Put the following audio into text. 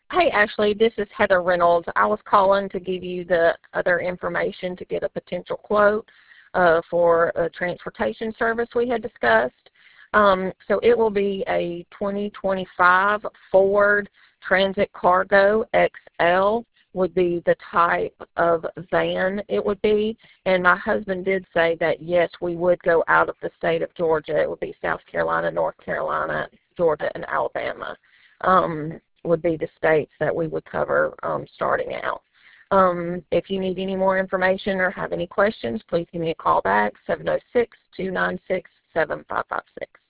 Hey, Ashley, this is Heather Reynolds. I was calling to give you the other information to get a potential quote for a transportation service we had discussed. So it will be a 2025 Ford Transit Cargo XL would be the type of van it would be. And my husband did say that, yes, we would go out of the state of Georgia. It would be South Carolina, North Carolina, Georgia, and Alabama. Would be the states that we would cover starting out. If you need any more information or have any questions, please give me a call back, 706-296-7556.